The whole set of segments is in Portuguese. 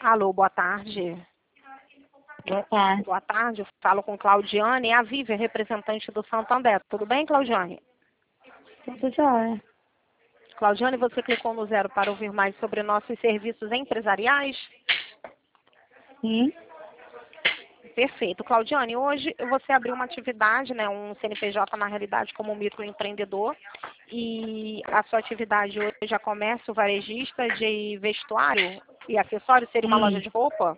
Alô, boa tarde. Boa tarde. Boa tarde, eu falo com Claudiane, é a Vivian, representante do Santander. Tudo bem, Claudiane? Tudo jóia. Claudiane, você clicou no 0 para ouvir mais sobre nossos serviços empresariais? Sim. Perfeito. Claudiane, hoje você abriu uma atividade, né, um CNPJ na realidade como microempreendedor, e a sua atividade hoje é comércio varejista de vestuário e acessórios, seria uma loja de roupa?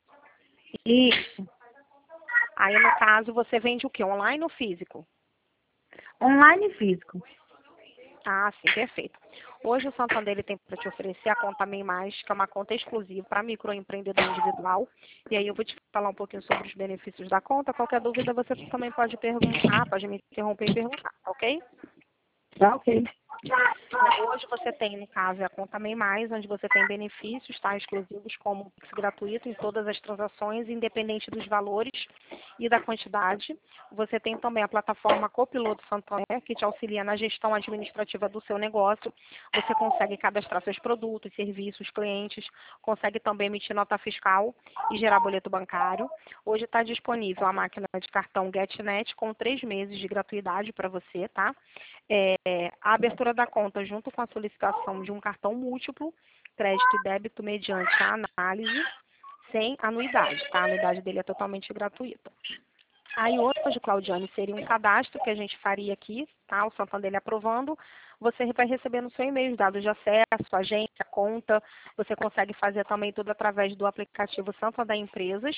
Isso. Aí, no caso, você vende o quê? Online ou físico? Online e físico. Ah, sim, perfeito. Hoje o Santander ele tem para te oferecer a conta MEI+, que é uma conta exclusiva para microempreendedor individual. E aí eu vou te falar um pouquinho sobre os benefícios da conta. Qualquer dúvida você também pode perguntar, pode me interromper e perguntar, tá ok? Tá ok. Hoje você tem, no caso, a conta MEI+, onde você tem benefícios, tá, exclusivos como Pix gratuito em todas as transações, independente dos valores e da quantidade. Você tem também a plataforma Copiloto Santander, que te auxilia na gestão administrativa do seu negócio. Você consegue cadastrar seus produtos, serviços, clientes, consegue também emitir nota fiscal e gerar boleto bancário. Hoje está disponível a máquina de cartão GetNet com 3 meses de gratuidade para você, tá? A abertura da conta junto com a solicitação de um cartão múltiplo, crédito e débito mediante a análise, sem anuidade, tá? A anuidade dele é totalmente gratuita. Aí hoje, Claudiane, seria um cadastro que a gente faria aqui, tá? O Santander aprovando. Você vai receber no seu e-mail os dados de acesso, agência, conta. Você consegue fazer também tudo através do aplicativo Santander Empresas.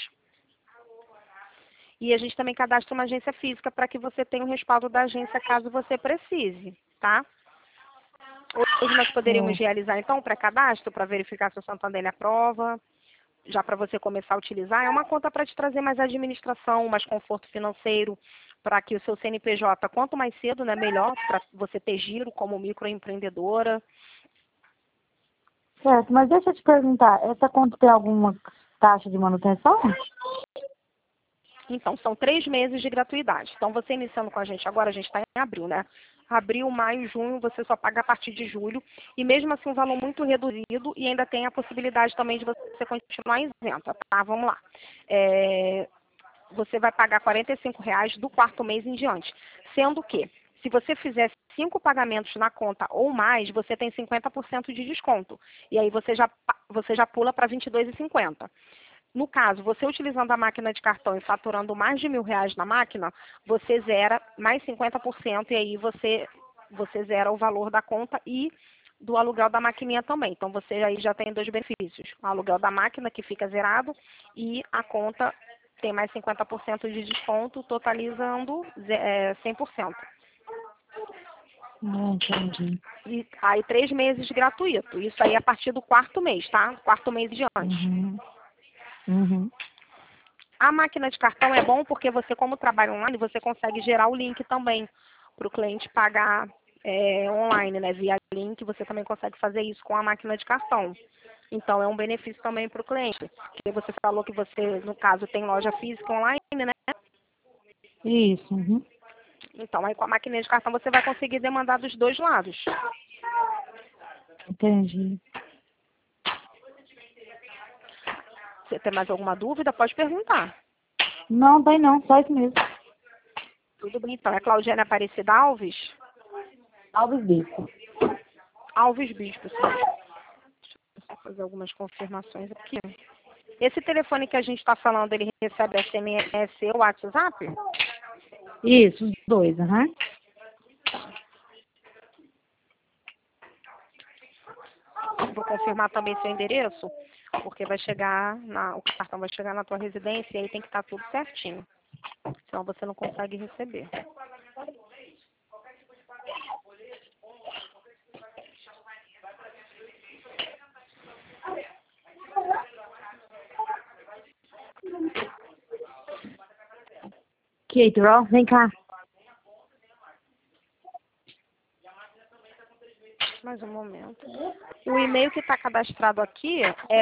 E a gente também cadastra uma agência física para que você tenha o respaldo da agência caso você precise, tá? Hoje nós poderíamos realizar, então, o pré-cadastro para verificar se o Santander aprova, já para você começar a utilizar. É uma conta para te trazer mais administração, mais conforto financeiro, para que o seu CNPJ, quanto mais cedo, né, melhor, para você ter giro como microempreendedora. Certo, mas deixa eu te perguntar, essa conta tem alguma taxa de manutenção? Então, são 3 meses de gratuidade. Então, você iniciando com a gente agora, a gente está em abril, né? Abril, maio, junho, você só paga a partir de julho. E mesmo assim, um valor muito reduzido e ainda tem a possibilidade também de você continuar isenta, tá? Vamos lá. Você vai pagar R$ 45 do 4º mês em diante. Sendo que, se você fizer 5 pagamentos na conta ou mais, você tem 50% de desconto. E aí você já pula para R$ 22,50. No caso, você utilizando a máquina de cartão e faturando mais de R$ 1.000 na máquina, você zera mais 50% e aí você zera o valor da conta e do aluguel da maquininha também. Então, você aí já tem 2 benefícios. O aluguel da máquina, que fica zerado, e a conta tem mais 50% de desconto, totalizando 100%. Entendi. E aí, 3 meses gratuito. Isso aí a partir do 4º mês, tá? 4º mês em diante. Uhum. A máquina de cartão é bom porque você, como trabalha online, você consegue gerar o link também para o cliente pagar online, né? Via link, você também consegue fazer isso com a máquina de cartão. Então, é um benefício também para o cliente. Porque você falou que você, no caso, tem loja física online, né? Isso. Uhum. Então, aí com a máquina de cartão você vai conseguir demandar dos 2 lados. Entendi. Você tem mais alguma dúvida? Pode perguntar. Não, tem não, só isso mesmo. Tudo bem, então. É Claudiane Aparecida Alves? Alves Bispo. Alves Bispo, sim. Deixa eu só fazer algumas confirmações aqui. Esse telefone que a gente está falando, ele recebe SMS ou WhatsApp? Isso, os dois, aham. Vou confirmar também seu endereço, porque o cartão vai chegar na tua residência e aí tem que estar tudo certinho. Senão você não consegue receber. Kate, vem cá. Mais um momento. O e-mail que está cadastrado aqui é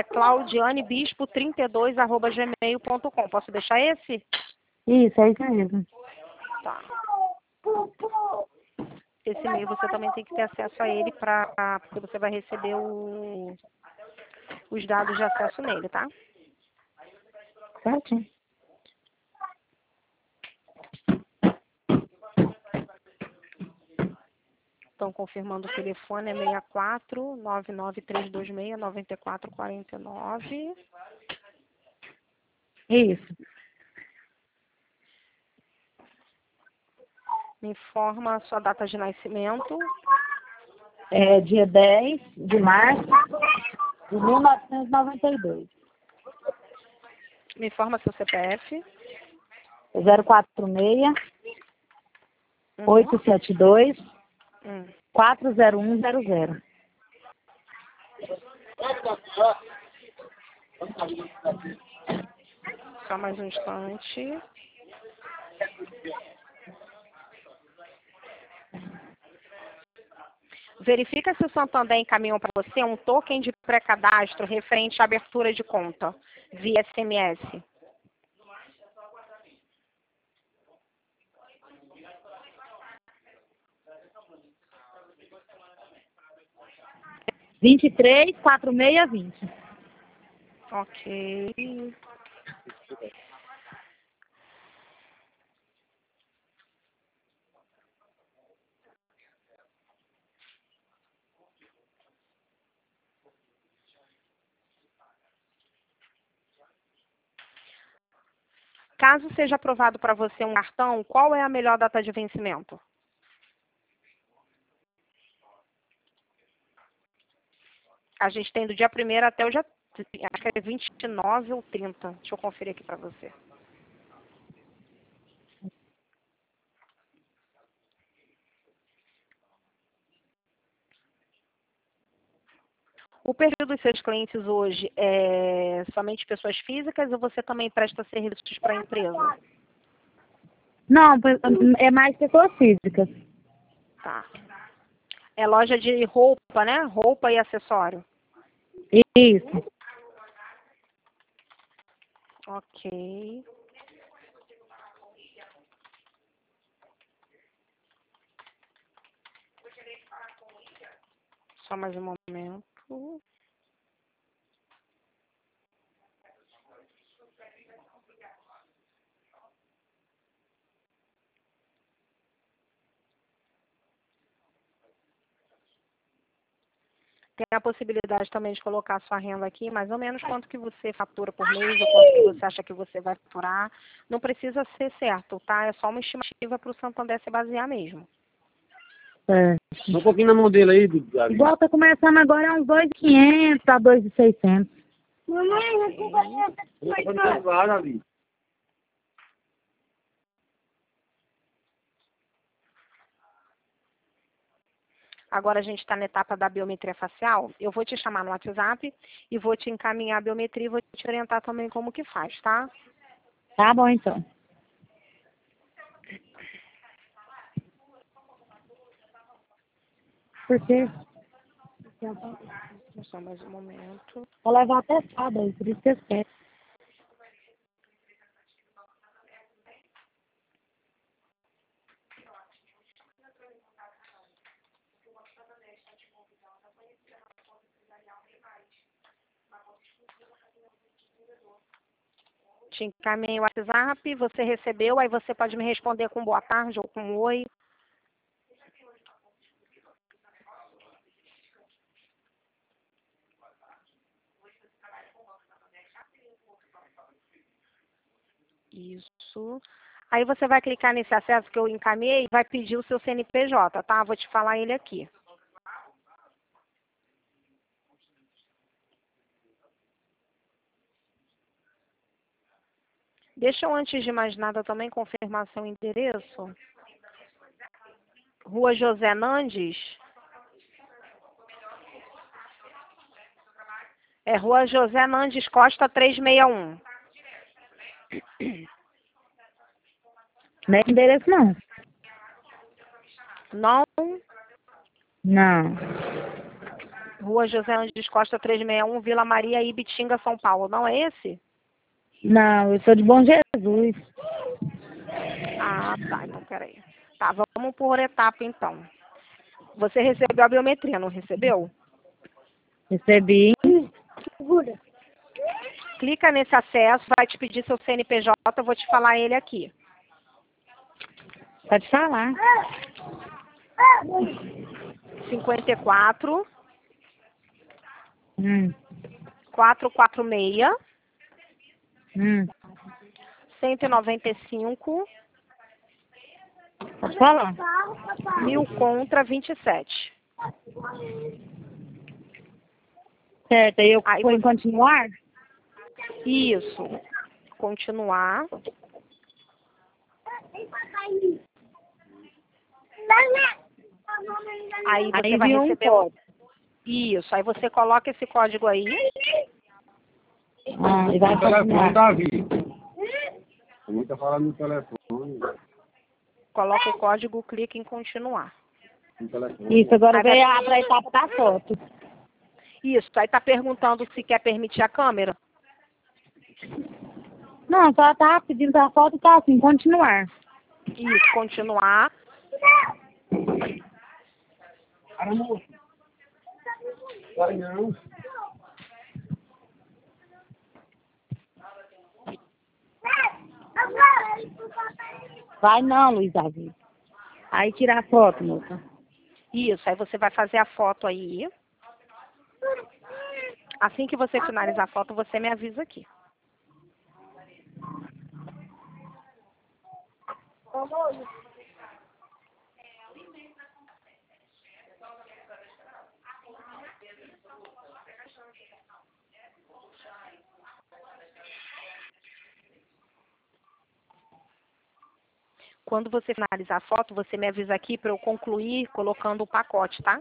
claudianebispo32@gmail.com. Posso deixar esse? Isso, é isso mesmo. Tá. Esse e-mail você também tem que ter acesso a ele porque você vai receber os dados de acesso nele, tá? Certinho. Estão confirmando o telefone, é 64-99326-9449. Isso. Me informa a sua data de nascimento. É dia 10 de março de 1992. Me informa seu CPF. 046 Uhum. 872 Hum. 40100. Só mais um instante. Verifica se o Santander encaminhou para você um token de pré-cadastro referente à abertura de conta via SMS. Vinte e 4620. Ok. Caso seja aprovado para você um cartão, qual é a melhor data de vencimento? A gente tem do dia 1º até o dia, acho que é 29 ou 30. Deixa eu conferir aqui para você. O perfil dos seus clientes hoje é somente pessoas físicas ou você também presta serviços para a empresa? Não, é mais pessoas físicas. Tá. É loja de roupa, né? Roupa e acessório. Isso. Ok. Só mais um momento. Tem a possibilidade também de colocar a sua renda aqui, mais ou menos quanto que você fatura por mês ou quanto que você acha que você vai faturar. Não precisa ser certo, tá? É só uma estimativa para o Santander se basear mesmo. É. Dá um pouquinho na mão dele aí, Gabi. Igual tá começando agora é uns 2.500 a 2.600. Mamãe, eu Lá, Gabi. Agora a gente está na etapa da biometria facial. Eu vou te chamar no WhatsApp e vou te encaminhar a biometria e vou te orientar também como que faz, tá? Tá bom, então. Por quê? Só mais um momento. Vou levar até sábado aí, por isso que eu quero. Te encaminhei o WhatsApp, você recebeu, aí você pode me responder com boa tarde ou com oi. Isso. Aí você vai clicar nesse acesso que eu encaminhei e vai pedir o seu CNPJ, tá? Vou te falar ele aqui. Deixa eu, antes de mais nada, também confirmar seu endereço. Rua José Nandes. É Rua José Nandes Costa 361. Não é endereço, não. Não? Não. Rua José Nandes Costa 361, Vila Maria, Ibitinga, São Paulo. Não é esse? Não, eu sou de Bom Jesus. Ah, tá. Então, peraí. Tá, vamos por etapa, então. Você recebeu a biometria, não recebeu? Recebi. Clica nesse acesso, vai te pedir seu CNPJ, eu vou te falar ele aqui. Pode falar. 54 Hum. 446 Hum. 195 Pode falar. 1000 contra 27. Certo, aí eu Aí vou em você- continuar? Isso. Continuar. Aí você Aí vai viu um receber código. Isso. Aí você coloca esse código aí. Ah, e vai O telefone, continuar. Davi. Muita fala no telefone. Coloca o código, clica em continuar. No telefone. Isso, agora Aí vai- veio a etapa da foto. Isso. Aí tá perguntando se quer permitir a câmera. Não, só tá pedindo a foto e tá assim, continuar. Isso. Continuar. Para, moço. Vai não. Vai não, Luiz Davi. Aí tira a foto, moça. Isso. Aí você vai fazer a foto aí. Assim que você finalizar a foto, você me avisa aqui. Quando você finalizar a foto, você me avisa aqui para eu concluir colocando o pacote, tá?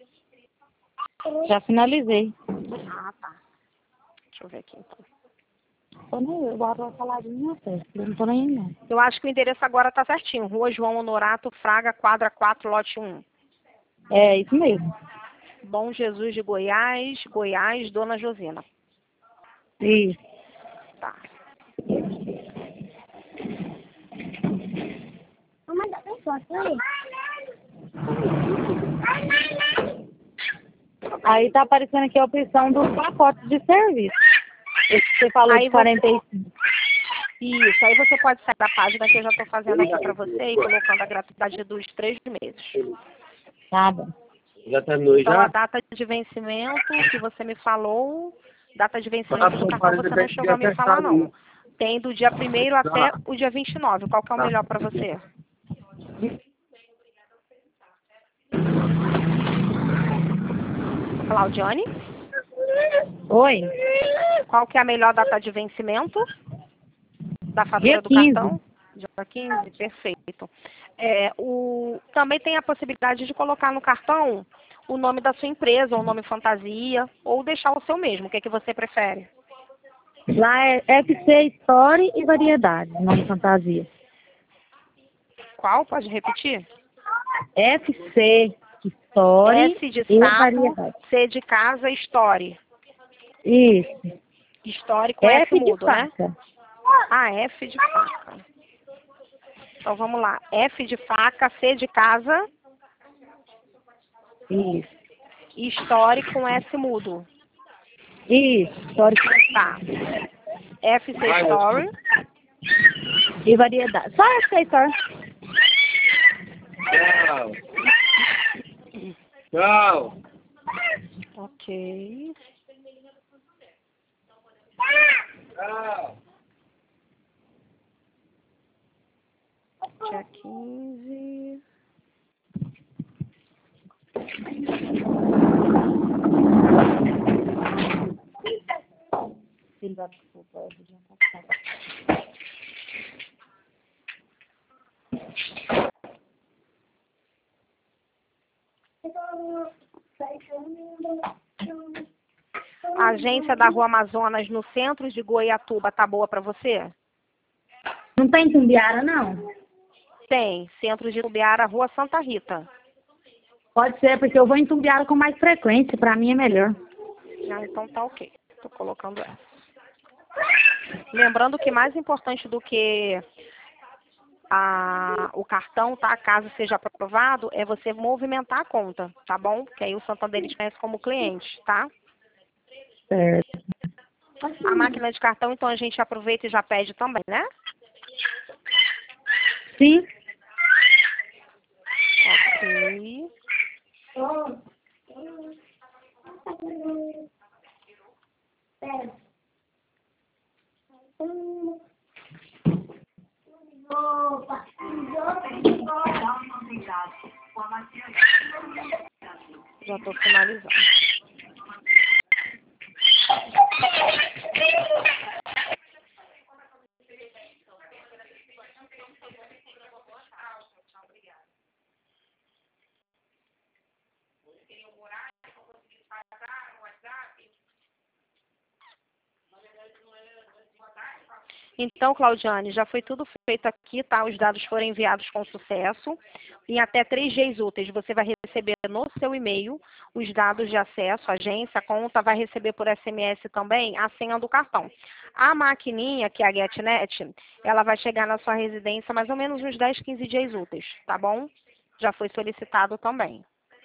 Já finalizei. Ah, tá. Deixa eu ver aqui então. Tô nem eu, bora uma saladinha até. Eu não tô nem aí, não. Eu acho que o endereço agora tá certinho. Rua João Honorato Fraga, quadra 4, lote 1. É, isso mesmo. Bom Jesus de Goiás, Goiás, Dona Josina. Isso. Tá. Aí tá aparecendo aqui a opção dos pacotes de serviço. Esse que você falou Aí de 45. Isso, aí você pode sair da página que eu já estou fazendo aqui para você e colocando a gratuidade dos 3 meses. Tá bom. Já terminou Então, a já? data de vencimento que você me falou, data de vencimento do cartão você não chegou a me falar, não. Tem do dia 1º até o dia 29. Qual que é o melhor para você? Claudiane? Oi? Qual que é a melhor data de vencimento da fatura Dia do 15. cartão? Dia 15, perfeito. Também tem a possibilidade de colocar no cartão o nome da sua empresa, ou o nome fantasia, ou deixar o seu mesmo. O que é que você prefere? Lá é FC Story e Variedade, nome fantasia. Qual? Pode repetir? FC Story S de e sapo, Variedade. C de casa, Story. Isso. Story com F F de mudo, né? faca. Ah, F de faca. Então vamos lá. F de faca, C de casa, Isso. e Story com S mudo. Isso. Story Tá. FC Story. e Variedade. Só FC Story. Tchau. Tchau. Ok. Tchau. Dia 15. Silva, desculpa, A agência da Rua Amazonas, no centro de Goiatuba, tá boa para você? Não tem Tumbiara, não? Tem. Centro de Tumbiara, Rua Santa Rita. Pode ser, porque eu vou em Tumbiara com mais frequência. Pra mim é melhor. Ah, então tá ok. Tô colocando essa. Lembrando que mais importante do que o cartão, tá? Caso seja aprovado, é você movimentar a conta, tá bom? Que aí o Santander te conhece como cliente, tá? Certo. A máquina de cartão, então a gente aproveita e já pede também, né? Sim. Ok. Já estou finalizando. Então, Claudiane, já foi tudo feito aqui, tá? Os dados foram enviados com sucesso. Em até 3 dias úteis, você vai receber no seu e-mail os dados de acesso, a agência, a conta, vai receber por SMS também a senha do cartão. A maquininha, que é a GetNet, ela vai chegar na sua residência mais ou menos uns 10, 15 dias úteis, tá bom? Já foi solicitado também.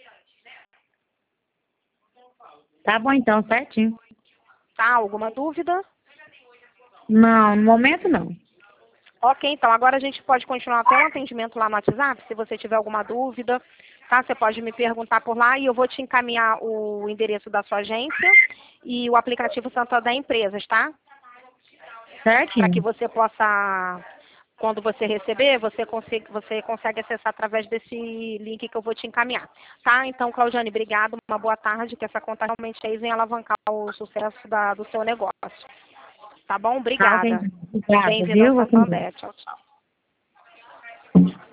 Tá bom então, certinho. Tá? Alguma dúvida? Não, no momento não. Ok, então agora a gente pode continuar até um atendimento lá no WhatsApp, se você tiver alguma dúvida, tá? Você pode me perguntar por lá e eu vou te encaminhar o endereço da sua agência e o aplicativo Santander Empresas, tá? Para que Certinho. você possa, quando você receber, você consegue acessar através desse link que eu vou te encaminhar, tá? Então, Claudiane, obrigado, uma boa tarde, que essa conta realmente aí vem alavancar o sucesso do seu negócio. Tá bom? Tá, ok. Obrigada. Obrigada, Bem-vindo ao viu? Você Santander. Tchau, tchau.